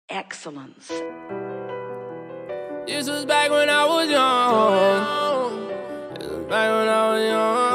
excellence. This was back when I was young. This was back when I was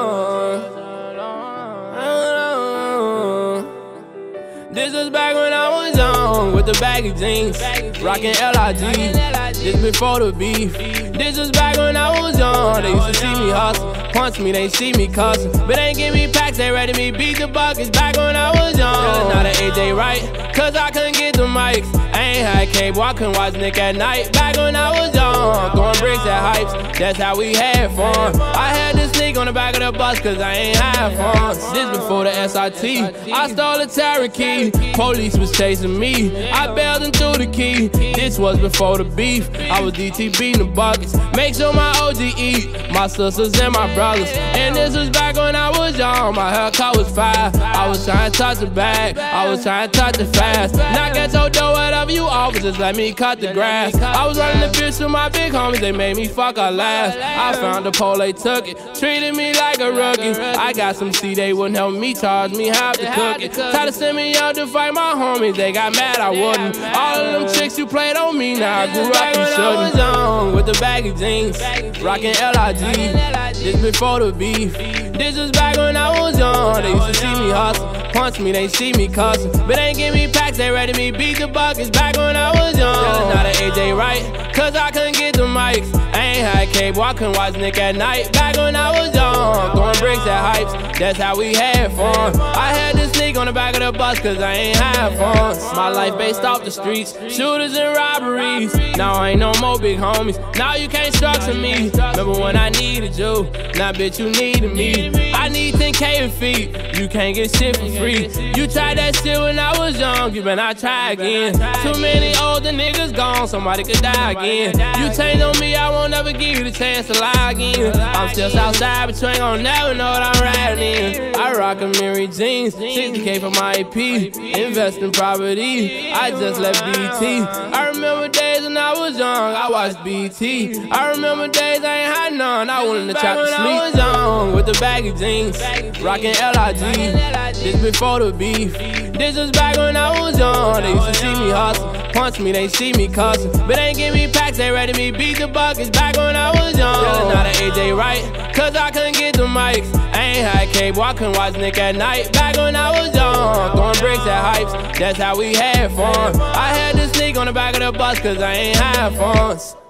young. This was back when I was young, with the baggy jeans, rockin' LIG. This before the beef. This was back when I was young. They used to see me hustle, punch me, they see me cussing, but they ain't give me packs, they ready me beat the buckets. Back when I was young, not an AJ Wright, cause I couldn't get the mics. I ain't had cable, I couldn't watch Nick at night. Back when I was young, throwing bricks at hypes, that's how we had fun. I had to sneak on the back of the bus cause I ain't had fun. This before the SRT, I stole a Cherokee. Police was chasing me, I bailed and threw the key. This was before the beef, I was DT beating the buckets. Make sure my OG eat, my sisters and my brothers. And this was back when I was young, my haircut was fire. I was trying to touch the bag, I was trying to touch it fast. Knock at your door, whatever you offer, just let me cut the grass. I was running the bitch with my big homies, they made me fuck her last. I found the pole, they took it, treated me like a rookie. I got some C, they wouldn't help me, charge me half to cook it. Tried to send me out to fight my homies, they got mad I wouldn't. All of them chicks you played on me, now I grew up, you shouldn't. I was young, with the baggy jeans, rockin' LIG. This before the beef. This was back when I was young. They used to see me hustle, punch me, they see me cussing, but they ain't give me packs, they ready me beat the buckets. Back when I was young, not an AJ Wright, cause I couldn't get the mics. I ain't had cable, I couldn't watch Nick at night. Back when I was young, throwing bricks at hypes, that's how we had fun. I had to sneak on the back of the bus cause I ain't had fun. My life based off the streets, shooters and robberies. Now I ain't no more big homies, now you can't structure me. Remember when I needed you, now bitch you needed me. I need 10K a feet, you can't get shit for free. You tried that shit when I was young, you better not try again. Too many older niggas gone, somebody could die again. You changed on me, I won't ever give you the chance to lie again. I'm still outside, but you ain't gon' never know what I'm riding in. I rock a Mary jeans, 60K for my AP, invest in property, I just left BT. I remember days when I was young, I watched BT. I remember days I ain't had none, I wanted to trap to sleep. I was young, with the baggy jeans, rockin' LIG. This before the beef. This was back when I was young. They used to see me hustle, punch me, they see me cussing, but they ain't give me packs, they ready me beat the buckets. Back when I was young, not an AJ Wright, cause I couldn't get the mics. I ain't had cable, I couldn't watch Nick at night. Back when I was young, throwing bricks at hypes, that's how we had fun. I had to sneak on the back of the bus cause I ain't had fun.